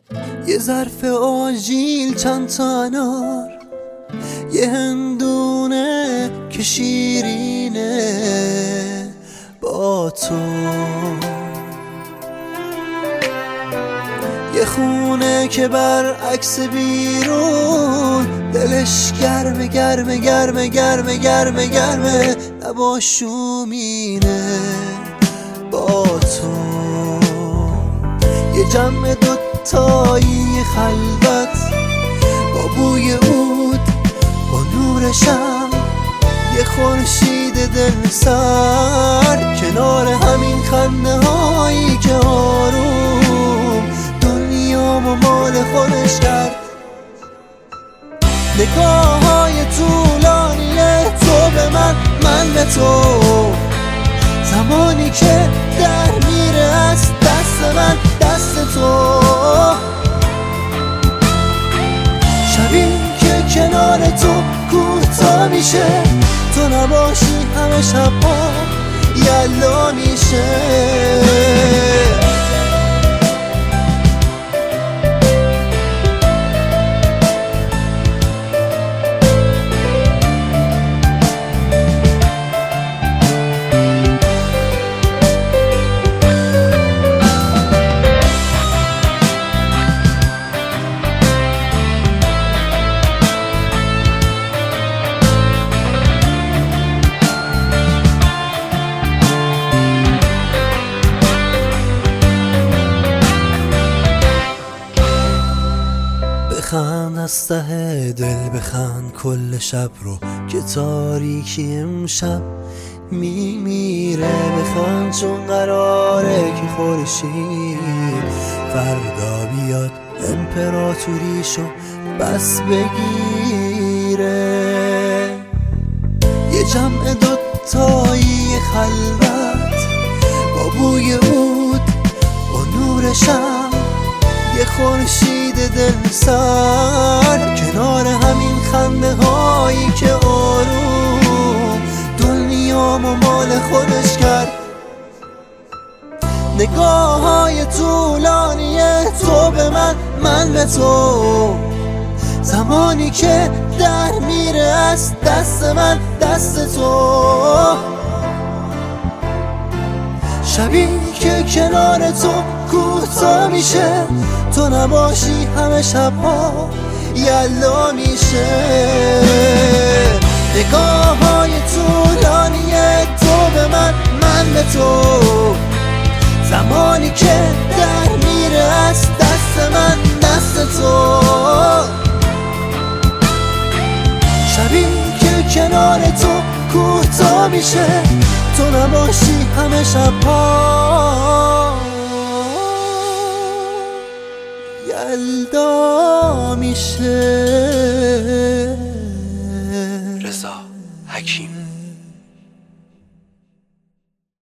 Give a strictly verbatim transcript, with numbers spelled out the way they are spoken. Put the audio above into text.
یه ظرف آجیل چند تا انار، یه هندونه که شیرینه با تو، یه خونه که برعکس بیرون دلش گرمه گرمه گرمه گرمه گرمه گرمه، نباشومینه با تو. یه جمع دوتایی خلوت با بوی عود، با نور شم، یه خورشید دل سر، کنار همین خنده هایی که آروم دنیامو مال خودش کرد. نگاه های طولانی تو به من، من به تو، زمانی که در میره از دست من دست تو، شبی که کنار تو کوتاه میشه، تو نباشی همه شبها یلا میشه. بخند از ته دل، بخند کل شب رو که تاریکی امشب میمیره، بخند چون قراره که خورشید فردا بیاد امپراتوریشو بس بگیره. یه جمع دوتایی خلوت با بوی عود، با نور شم، یه خورشید دل سر، کنار همین خنده هایی که آروم دنیامو مال خودش کرد. نگاه های طولانی تو به من، من به تو، زمانی که در میره از دست من دست تو، شبی که کنار تو کوتاه میشه، تو نباشی همه شبها یلا میشه. نگاه های طولانی تو به من، من به تو، زمانی که در میره از دست من دست تو، شبی که کنار تو کوتاه میشه، تو نباشی همه شبها یلدا میشه.